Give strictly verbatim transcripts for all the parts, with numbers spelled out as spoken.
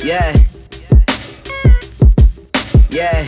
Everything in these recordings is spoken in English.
Yeah. Yeah.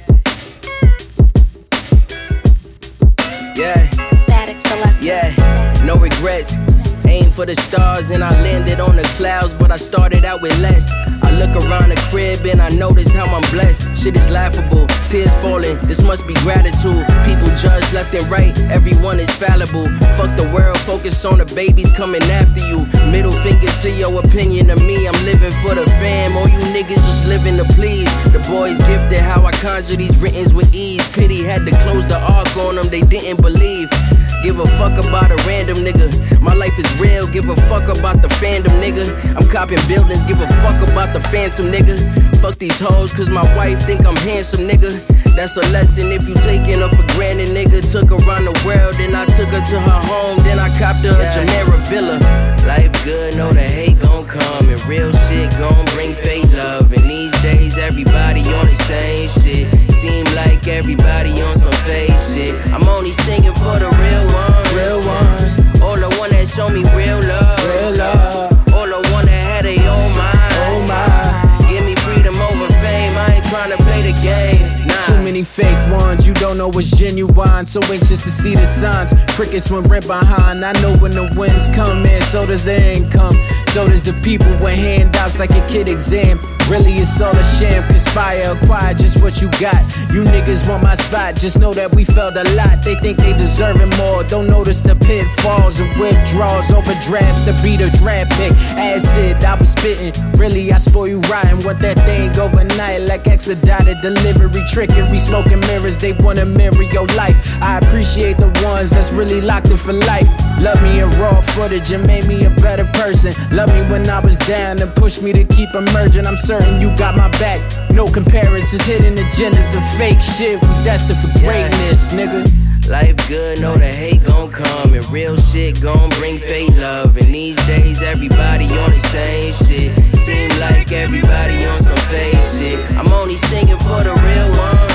Yeah. Static Selector. Yeah. No regrets. Aim for the stars and I landed on the clouds, but I started out with less. I look around the crib and I notice how I'm blessed. Shit is laughable, tears falling, this must be gratitude. People judge left and right, everyone is fallible. Fuck the world, focus on the babies coming after you. Middle finger to your opinion of me, I'm living for the fam. All you niggas just living to please. The boys gifted how I conjure these writtens with ease. Pity had to close the arc on them, they didn't believe. Give a fuck about a random nigga. My life is real, give a fuck about the fandom nigga. I'm copping buildings, give a fuck about the phantom nigga. Fuck these hoes cause my wife think I'm handsome nigga. That's a lesson if you taking her for granted nigga. Took her around the world, then I took her to her home. Then I copped her yeah. a Jumeirah Villa. Life good, know the hate gon' come. And real shit gon' bring fake love. And these days everybody on the same shit. Seem like everybody on some fake shit. I'm only singing for the real ones. Real ones. All the one that show me real love. Real love. All the one that had their own mind. Oh my. Give me freedom over fame. I ain't tryna play the game. Nah. Too many fake ones, you don't know what's genuine. So anxious to see the signs. Crickets went right behind. I know when the winds come in, so does the income. So does the people with handouts like a kid exam. Really it's all a sham, conspire, acquire just what you got. You niggas want my spot, just know that we felt a lot. They think they deserving more, don't notice the pitfalls and withdrawals, overdrafts to be the draft pick. Acid, I was spitting, really I spoil you rotten. Want that thing overnight like expedited delivery, trickery, smoking mirrors. They wanna mirror your life. I appreciate the ones that's really locked in for life. Love me in raw footage and made me a better person. Love me when I was down and pushed me to keep emerging. I'm certain you got my back. No comparisons, hidden agendas and fake shit. We destined for greatness, yeah. nigga. Life good, know the hate gon' come. And real shit gon' bring fake love. And these days everybody on the same shit. Seem like everybody on some fake shit. I'm only singing for the real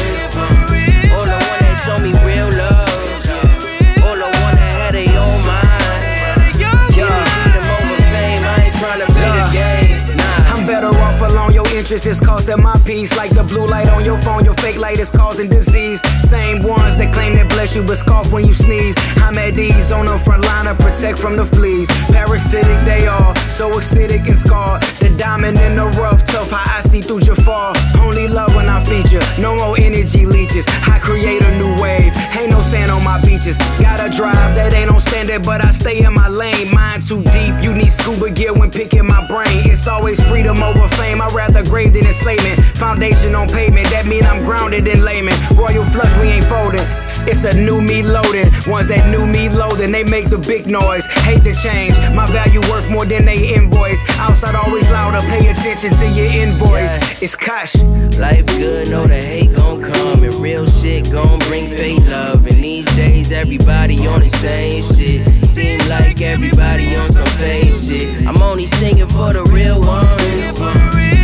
ones. All the one that show me real love. All the one that had their own mind. Give me freedom over fame, I ain't tryna play the game. Nah. I'm better off alone, your interest is costing my peace. Like the blue light on your phone, your fake light is causing disease. Same ones that claim they bless you but scoff when you sneeze. I'm at ease on the front line to protect from the fleas. Parasitic they are, so acidic and scarred. The diamond in the rough, tough how I see through Jafar. Only love when I feature, no more energy leeches. I create a new wave, ain't no sand on my beaches. Got a drive that ain't on standard, but I stay in my lane. Mind too deep, you need scuba gear when picking my brain. It's always freedom over fame, I'd rather grave than enslavement. Foundation on pavement, that mean I'm grounded in layman. Royal flush, we ain't folding. It's a new me loaded. Ones that knew me loading, they make the big noise. Hate the change, my value worth more than they invoice. Outside always louder, pay attention to your invoice. Yeah. It's cash. Life good, know the hate gon' come. And real shit gon' bring fake love. And these days everybody on the same shit. Seem like everybody on some fake shit. I'm only singing for the real ones.